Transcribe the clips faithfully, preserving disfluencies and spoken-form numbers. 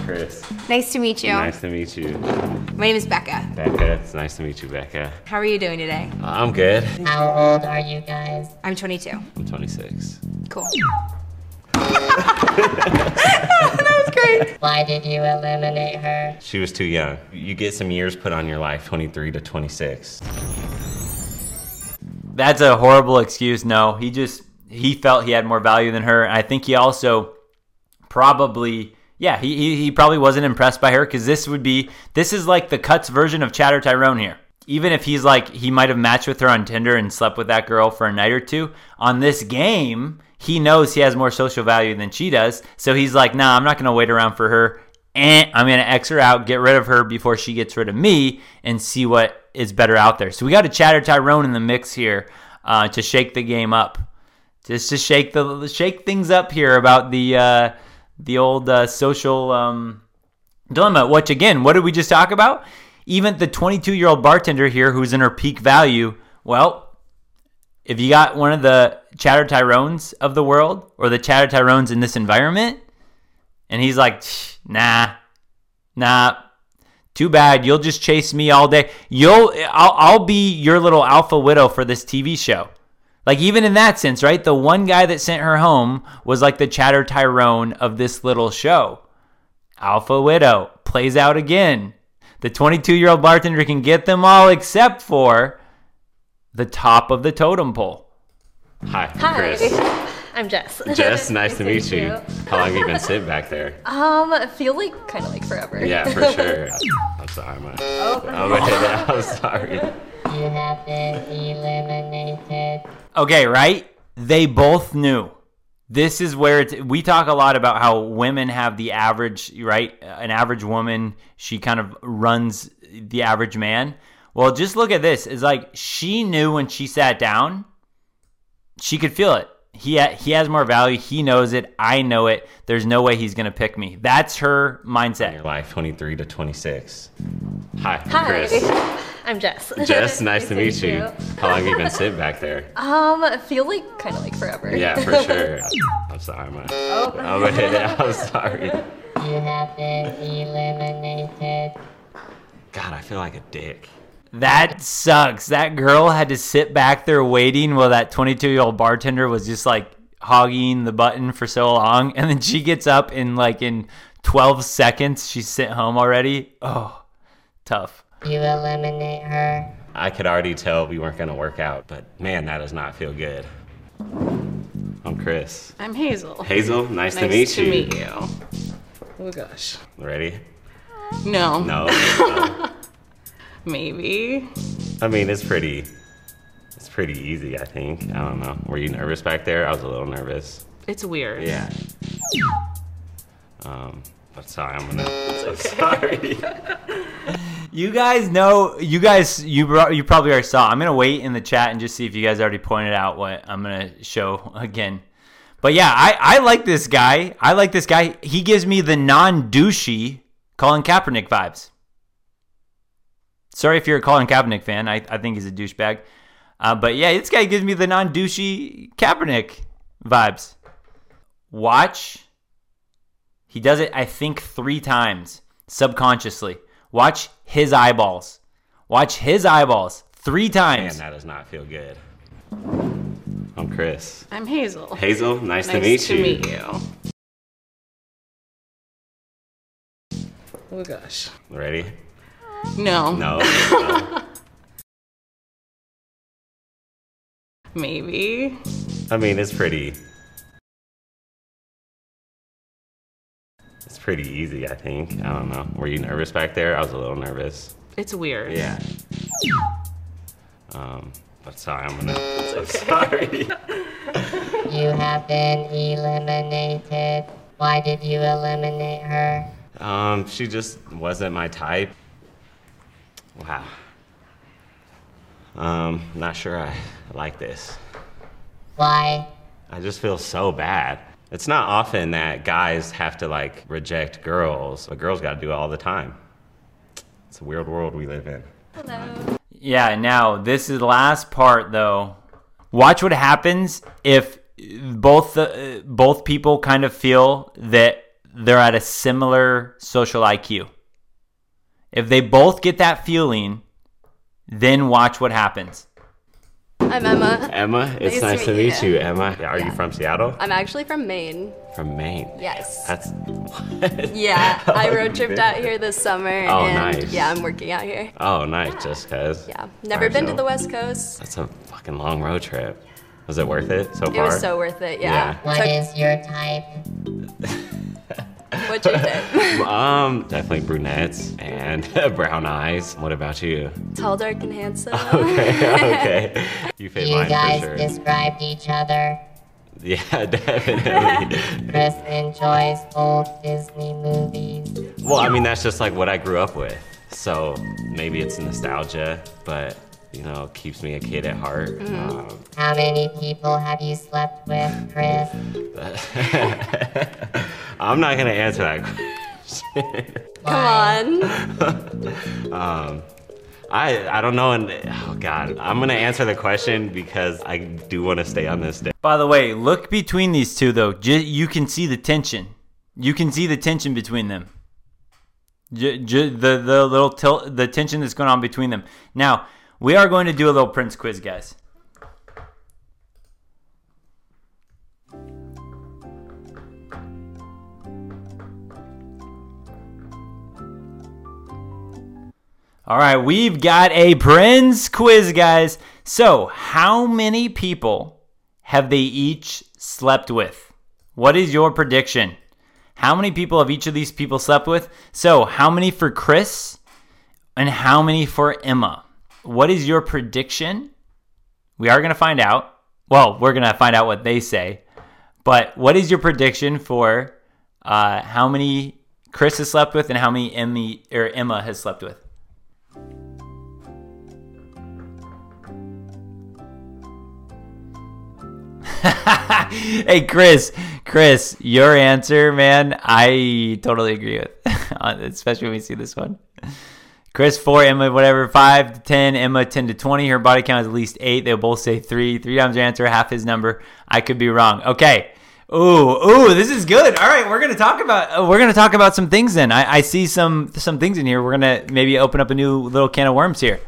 Chris. Nice to meet you. Nice to meet you. My name is Becca. Becca, it's nice to meet you, Becca. How are you doing today? Uh, I'm good. How old are you guys? I'm twenty-two. I'm twenty-six. Cool. That was great. Why did you eliminate her? She was too young. You get some years put on your life, twenty-three to twenty-six. That's a horrible excuse. No, he just, he felt he had more value than her. I think he also probably, yeah, he he, he probably wasn't impressed by her because this would be, this is like the Cuts version of Chatter Tyrone here. Even if he's like, he might have matched with her on Tinder and slept with that girl for a night or two, on this game, he knows he has more social value than she does. So he's like, nah, I'm not going to wait around for her. And I'm going to X her out, get rid of her before she gets rid of me, and see what is better out there. So we got a Chatter Tyrone in the mix here uh, to shake the game up. Just to shake the shake things up here about the uh, the old uh, social um, dilemma. Which, again, what did we just talk about? Even the twenty-two-year-old bartender here who's in her peak value, well, if you got one of the Chatter Tyrones of the world or the Chatter Tyrones in this environment, and he's like, nah, nah, too bad. You'll just chase me all day. You'll, I'll, I'll be your little alpha widow for this T V show. Like, even in that sense, right? The one guy that sent her home was like the Chatter Tyrone of this little show. Alpha widow plays out again. The twenty-two-year-old bartender can get them all except for the top of the totem pole. Hi, I'm Hi, Chris. I'm Jess. Jess, nice to meet you. How long have you been sitting back there? Um, I feel like kind of like forever. Yeah, for sure. I'm sorry, man. Oh, I'm, I'm sorry. You have been eliminated. Okay, right? They both knew. This is where it's, we talk a lot about how women have the average, right? An average woman, she kind of runs the average man. Well, just look at this. It's like she knew when she sat down, she could feel it. He ha- he has more value. He knows it. I know it. There's no way he's going to pick me. That's her mindset. Your life, twenty-three to twenty-six. Hi, I'm Hi, Chris. I'm Jess. Jess, nice to meet you. How long have you been sitting back there? Um, I feel like kind of like forever. Yeah, for sure. I'm sorry, man. Oh, I'm, I'm sorry. You have been eliminated. God, I feel like a dick. That sucks. That girl had to sit back there waiting while that twenty-two-year-old bartender was just like hogging the button for so long. And then she gets up in like in twelve seconds. She's sent home already. Oh, tough. You eliminate her. I could already tell we weren't going to work out, but man, that does not feel good. I'm Chris. I'm Hazel. Hazel, nice, Nice to meet to you. meet you. Oh gosh. Ready? No. No. no. Maybe. I mean, it's pretty, it's pretty easy, I think. I don't know. Were you nervous back there? I was a little nervous. It's weird. Yeah. Um, but sorry, I'm gonna. I'm sorry. You guys know, you guys, you you probably already saw. I'm going to wait in the chat and just see if you guys already pointed out what I'm going to show again. But yeah, I, I like this guy. I like this guy. He gives me the non-douchey Colin Kaepernick vibes. Sorry if you're a Colin Kaepernick fan. I, I think he's a douchebag. Uh, but yeah, this guy gives me the non-douchey Kaepernick vibes. Watch. He does it, I think, three times subconsciously. Watch his eyeballs. Watch his eyeballs three times. Man, that does not feel good. I'm Chris. I'm Hazel. Hazel, nice, Nice to meet to you. meet you. Oh gosh. Ready? No. No. no. Maybe. I mean, it's pretty. It's pretty easy, I think. I don't know. Were you nervous back there? I was a little nervous. It's weird. Yeah. Um, but sorry, I'm gonna. I'm sorry. You have been eliminated. Why did you eliminate her? Um, she just wasn't my type. Wow. Um, not sure I like this. Why? I just feel so bad. It's not often that guys have to like reject girls, but girls gotta do it all the time. It's a weird world we live in. Hello. Yeah, now this is the last part though. Watch what happens if both the both people kind of feel that they're at a similar social I Q. If they both get that feeling, then watch what happens. I'm Emma. Emma, it's nice, to meet you, Emma. Are Yeah. you from Seattle? I'm actually from Maine. From Maine. Yes. That's what? Yeah, I Oh, road you tripped did? out here this summer. Oh, and nice. yeah, I'm working out here. Oh, nice. Just cause. Yeah, never been to the West Coast. That's a fucking long road trip. Was it worth it so It far? was so worth it. Yeah. What Took- is your type? What'd you think? Um, definitely brunettes and brown eyes. What about you? Tall, dark, and handsome. Okay, okay. You fit You mine guys for sure. described each other. Yeah, definitely. Chris enjoys old Disney movies. Well, I mean, that's just like what I grew up with. So maybe it's nostalgia, but you know, keeps me a kid at heart. Um, How many people have you slept with, Chris? I'm not gonna answer that question. Come on. um, I I don't know, and oh god, I'm gonna answer the question because I do want to stay on this day. By the way, look between these two though. J- you can see the tension. You can see the tension between them. J- j- the the little til- the tension that's going on between them. Now we are going to do a little Prince quiz, guys. All right, we've got a Prince quiz, guys. So, how many people have they each slept with? What is your prediction? How many people have each of these people slept with? So, how many for Chris and how many for Emma? What is your prediction? We are going to find out. Well, we're going to find out what they say. But what is your prediction for uh, how many Chris has slept with and how many Emmy, or Emma has slept with? Hey, Chris, Chris, your answer, man, I totally agree with, especially when we see this one. Chris, four, Emma, whatever, five to ten, Emma, ten to twenty. Her body count is at least eight. They'll both say three. Three times your answer, half his number. I could be wrong. Okay. Ooh, ooh, this is good. All right, we're gonna talk about uh, we're gonna talk about some things then. I, I see some some things in here. We're gonna maybe open up a new little can of worms here.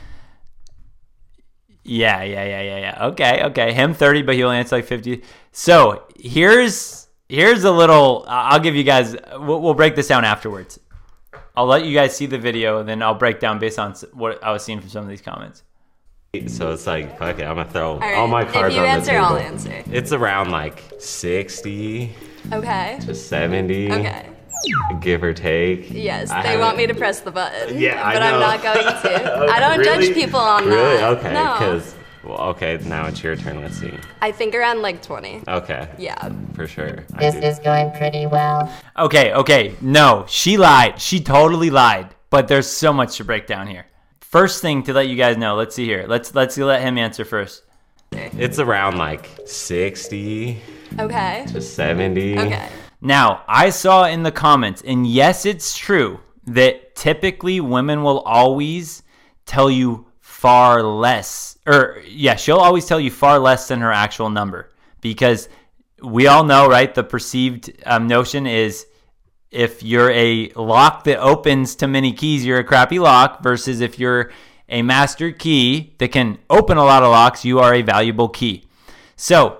Yeah, yeah, yeah, yeah, yeah. Okay, okay. Him thirty, but he'll answer like fifty. So here's here's a little. I'll give you guys. We'll, we'll break this down afterwards. I'll let you guys see the video, then I'll break down based on what I was seeing from some of these comments. So it's like, fuck it, I'm gonna throw all, right, my if cards you on answer, the table. I'll answer. It's around like sixty Okay. to seventy, Okay. give or take. Yes, I they haven't- want me to press the button. Yeah, I but I'm know. not going to. I don't Really? judge people on really? that. Okay, No. because well, okay, now it's your turn. Let's see. I think around like twenty. Okay. Yeah. For sure. I This do. is going pretty well. Okay, okay. No, she lied. She totally lied. But there's so much to break down here. First thing to let you guys know. Let's see here. Let's let's let him answer first. It's around like sixty Okay. to seventy. Okay. Now, I saw in the comments, and yes, it's true, that typically women will always tell you far less. Or, yeah, she'll always tell you far less than her actual number. Because we all know, right, the perceived um, notion is if you're a lock that opens to many keys, you're a crappy lock, versus if you're a master key that can open a lot of locks, you are a valuable key. So,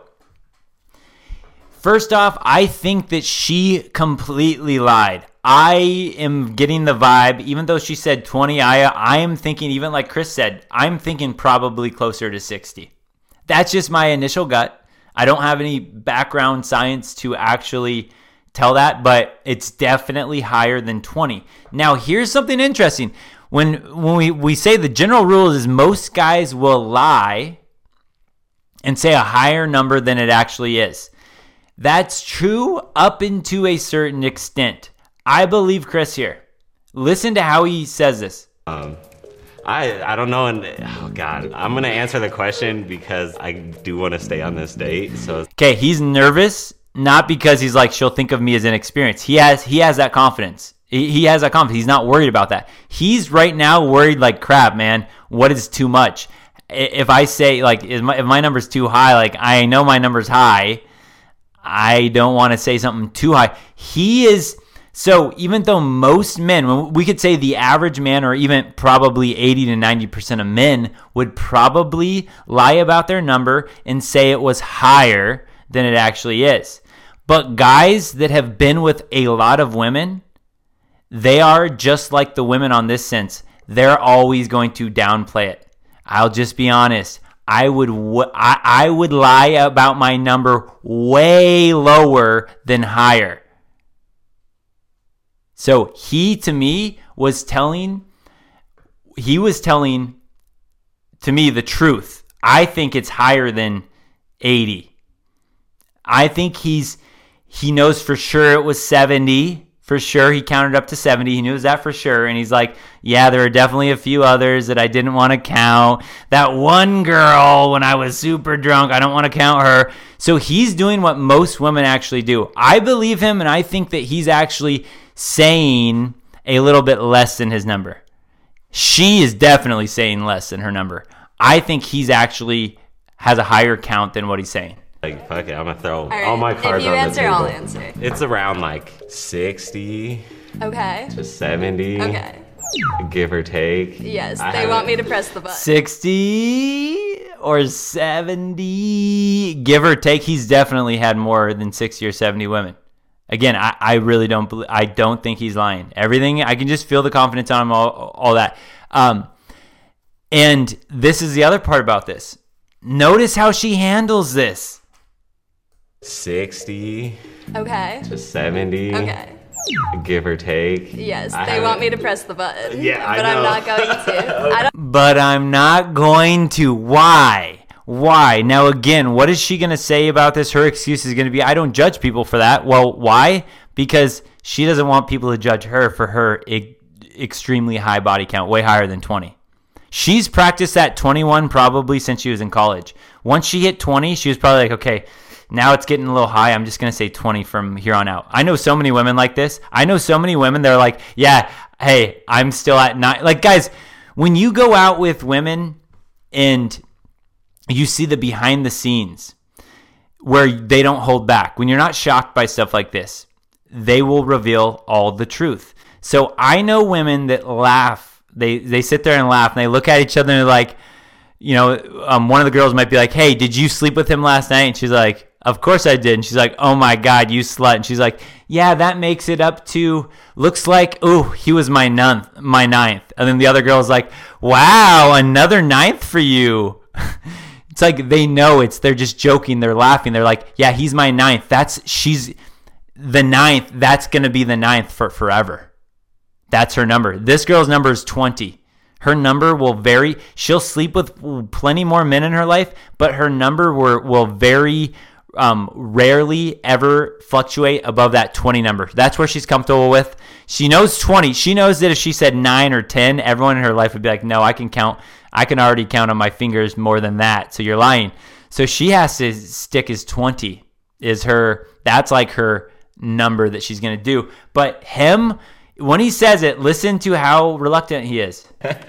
first off, I think that she completely lied. I am getting the vibe, even though she said twenty, I I am thinking, even like Chris said, I'm thinking probably closer to sixty. That's just my initial gut. I don't have any background science to actually tell that, but it's definitely higher than twenty. Now, here's something interesting. When when we, we say the general rule is most guys will lie and say a higher number than it actually is. That's true up into a certain extent. I believe Chris here. Listen to how he says this. Um, I I don't know, and oh god, I'm gonna answer the question because I do want to stay on this date. So Okay, he's nervous, not because he's like, she'll think of me as inexperienced. He has he has that confidence. He, he has that confidence. He's not worried about that. He's right now worried like, crap, man, what is too much? If I say, like, if my, if my number's too high, like, I know my number's high, I don't want to say something too high. He is, so even though most men, we could say the average man, or even probably eighty to ninety percent of men would probably lie about their number and say it was higher than it actually is. But guys that have been with a lot of women, they are just like the women on this sense. They're always going to downplay it. I'll just be honest. I would w- I, I would lie about my number way lower than higher. So he, to me, was telling, he was telling to me the truth. I think it's higher than eighty. I think he's, he knows for sure it was seventy. For sure, he counted up to seventy. He knew that for sure. And he's like, yeah, there are definitely a few others that I didn't want to count. That one girl when I was super drunk, I don't want to count her. So he's doing what most women actually do. I believe him, and I think that he's actually saying a little bit less than his number. She is definitely saying less than her number. I think he's actually has a higher count than what he's saying. Like, fuck it, I'm gonna throw all, right. my cards If you on answer, the table. I'll answer. It's around like sixty Okay. to seventy, Okay. give or take. Yes, I they want me to haven't- press the button. sixty or seventy, give or take. He's definitely had more than sixty or seventy women. Again, I, I really don't believe, I don't think he's lying. Everything, I can just feel the confidence on him, all, all that. Um, and this is the other part about this. Notice how she handles this. sixty Okay. to seventy, Okay. give or take. Yes, I they want me to haven't- press the button. Yeah, I but I'm know. not going to. I don't. But I'm not going to. Why? Why? Now, again, what is she going to say about this? Her excuse is going to be, I don't judge people for that. Well, why? Because she doesn't want people to judge her for her e- extremely high body count, way higher than twenty. She's practiced at twenty-one probably since she was in college. Once she hit twenty, she was probably like, okay, now it's getting a little high. I'm just going to say twenty from here on out. I know so many women like this. I know so many women, they're like, yeah, hey, I'm still at nine. Like, guys, when you go out with women and you see the behind the scenes where they don't hold back, when you're not shocked by stuff like this, they will reveal all the truth. So I know women that laugh. They they sit there and laugh, and they look at each other and they're like, you know, um, one of the girls might be like, hey, did you sleep with him last night? And she's like, of course I did. And she's like, oh my God, you slut. And she's like, yeah, that makes it up to, looks like, ooh, he was my ninth, my ninth. And then the other girl's like, wow, another ninth for you. It's like they know it's, they're just joking. They're laughing. They're like, yeah, he's my ninth. That's, she's the ninth. That's going to be the ninth for forever. That's her number. This girl's number is twenty. Her number will vary. She'll sleep with plenty more men in her life, but her number will, will very um, rarely ever fluctuate above that twenty number. That's where she's comfortable with. She knows twenty. She knows that if she said nine or ten, everyone in her life would be like, no, I can count. I can already count on my fingers more than that. So you're lying. So she has to stick as twenty is her, that's like her number that she's going to do. But him, when he says it, listen to how reluctant he is.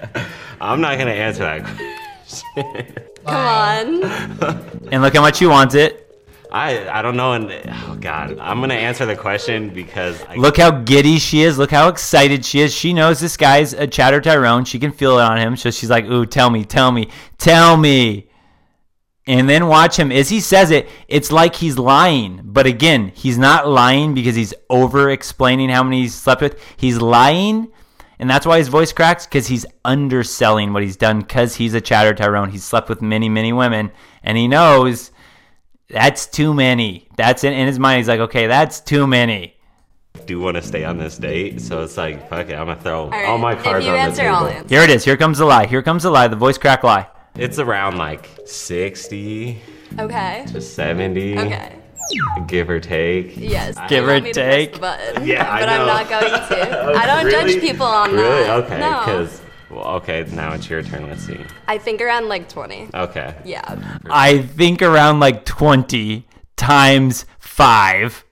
I'm not gonna answer that question. Come on. And look how much he wants it. I I don't know, and oh god, I'm gonna answer the question because I, Look how giddy she is. Look how excited she is. She knows this guy's a chatter Tyrone. She can feel it on him. So she's like, ooh, tell me, tell me, tell me. And then watch him. As he says it, it's like he's lying. But again, he's not lying because he's over-explaining how many he's slept with. He's lying, and that's why his voice cracks, because he's underselling what he's done, because he's a chatter Tyrone. He's slept with many, many women, and he knows that's too many. That's in, in his mind. He's like, okay, that's too many. do want to stay on this date, so it's like, fuck it, I'm gonna throw all, All right. my cards If you on answer, the table. I'll answer. Here it is. Here comes the lie. Here comes the lie. The voice crack lie. It's around like sixty Okay. to seventy, Okay. give or take. Yes. I- Give they or want me to press take. the button, Yeah, I but I'm know. not going to. I don't Really? judge people on Really? that. Okay, No. because well, okay, now it's your turn. Let's see. I think around like twenty. Okay. Yeah. I think around like twenty times five.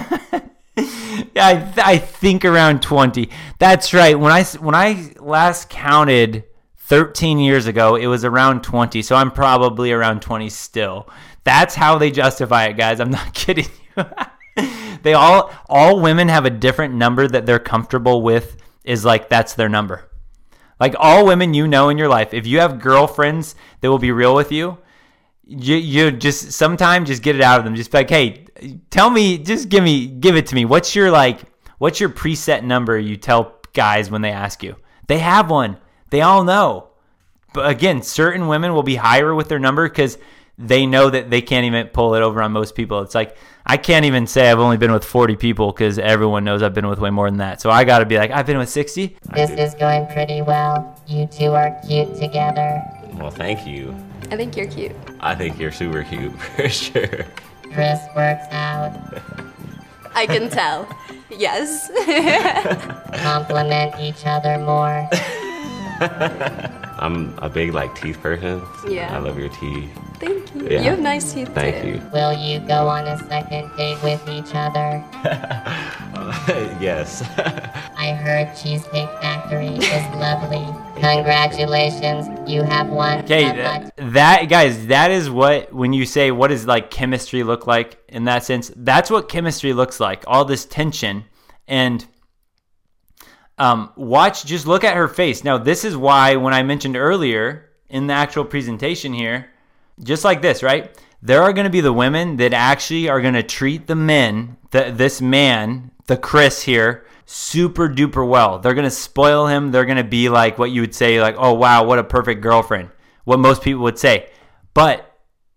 Yeah, I, th- I think around twenty. That's right. When I s- when I last counted thirteen years ago, it was around twenty. So I'm probably around twenty still. That's how they justify it, guys. I'm not kidding you. They all all women have a different number that they're comfortable with, is like that's their number. Like all women you know in your life, if you have girlfriends that will be real with you, you you just sometimes just get it out of them. Just be like, hey, tell me, just give me give it to me. What's your like what's your preset number you tell guys when they ask you? They have one. They all know. But again, certain women will be higher with their number because they know that they can't even pull it over on most people. It's like, I can't even say I've only been with forty people because everyone knows I've been with way more than that. So I got to be like, I've been with sixty. This is going pretty well. You two are cute together. Well, thank you. I think you're cute. I think you're super cute for sure. Chris works out. I can tell. Yes. Compliment each other more. I'm a big like teeth person. Yeah. I love your teeth. Thank you. Yeah. You have nice teeth Thank too. you. Will you go on a second date with each other? Yes. I heard Cheesecake Factory is lovely. Congratulations, you have won. Okay, a that, bunch- that guys, that is what, when you say what does like chemistry look like in that sense, that's what chemistry looks like. All this tension. And um, watch, just look at her face. Now, this is why when I mentioned earlier in the actual presentation here, just like this, right? There are going to be the women that actually are going to treat the men, the, this man, the Chris here, super duper well. They're going to spoil him. They're going to be like what you would say, like, oh, wow, what a perfect girlfriend. What most people would say. But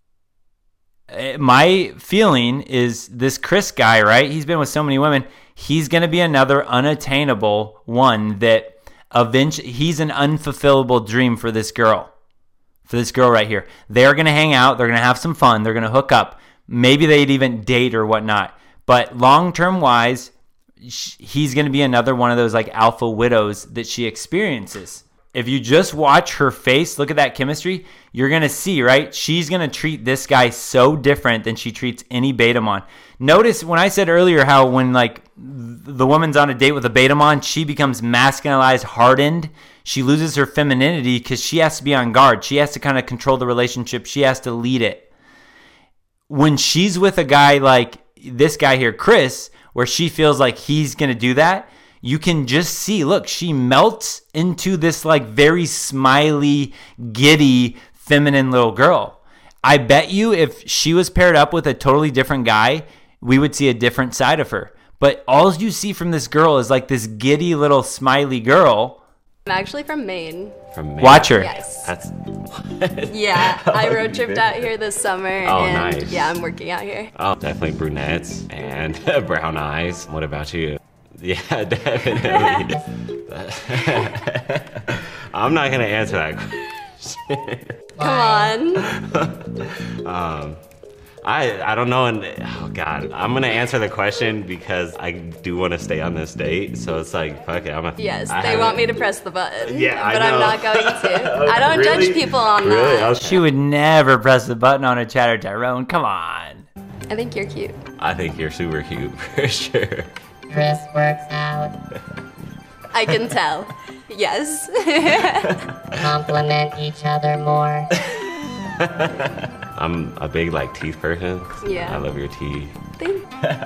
uh, my feeling is this Chris guy, right? He's been with so many women. He's going to be another unattainable one that eventually, he's an unfulfillable dream for this girl. For this girl right here. They're going to hang out. They're going to have some fun. They're going to hook up. Maybe they'd even date or whatnot. But long-term wise, he's going to be another one of those like alpha widows that she experiences. If you just watch her face, look at that chemistry, you're going to see, right? She's going to treat this guy so different than she treats any Betamon. Notice when I said earlier how when like the woman's on a date with a Betamon, she becomes masculinized, hardened. She loses her femininity because she has to be on guard. She has to kind of control the relationship. She has to lead it. When she's with a guy like this guy here, Chris, where she feels like he's going to do that, you can just see, look, she melts into this like very smiley, giddy, feminine little girl. I bet you if she was paired up with a totally different guy, we would see a different side of her. But all you see from this girl is like this giddy little smiley girl. I'm actually from Maine. From Maine. Watch her. Yes. That's Yeah, I Oh, road you tripped did? out here this summer, Oh, and nice. yeah, I'm working out here. oh, definitely brunettes and brown eyes. What about you? Yeah, definitely. I'm not gonna answer that question. Come on. um, I I don't know, and oh god, I'm gonna answer the question because I do want to stay on this date. So it's like, fuck it, I'm a. Yes, I they haven't- want me to press the button. Yeah, I but I'm know. not going to. I don't Really? judge people on Really? that. I was- She would never press the button on a Chatter Tyrone. Come on. I think you're cute. I think you're super cute for sure. Chris works out. I can tell. Yes. Compliment each other more. I'm a big like teeth person. Yeah. I love your teeth. Thank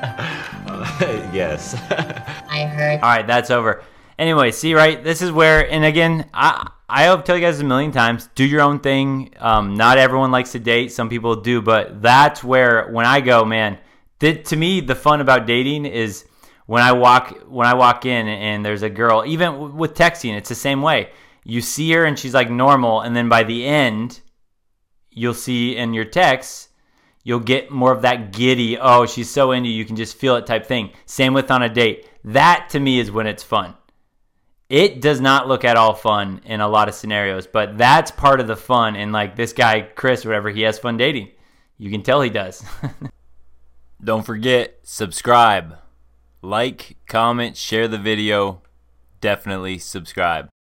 Yes. I heard All right, that's over. Anyway, see, right? This is where, and again, I I'll tell you guys a million times, do your own thing. Um, not everyone likes to date. Some people do, but that's where when I go, man, th- to me, the fun about dating is when I walk when I walk in and there's a girl. Even w- with texting, it's the same way. You see her and she's like normal, and then by the end, you'll see in your texts, you'll get more of that giddy, oh, she's so into you, you can just feel it type thing. Same with on a date. That to me is when it's fun. It does not look at all fun in a lot of scenarios, but that's part of the fun. And like this guy, Chris, whatever, he has fun dating. You can tell he does. Don't forget, subscribe. Like, comment, share the video. Definitely subscribe.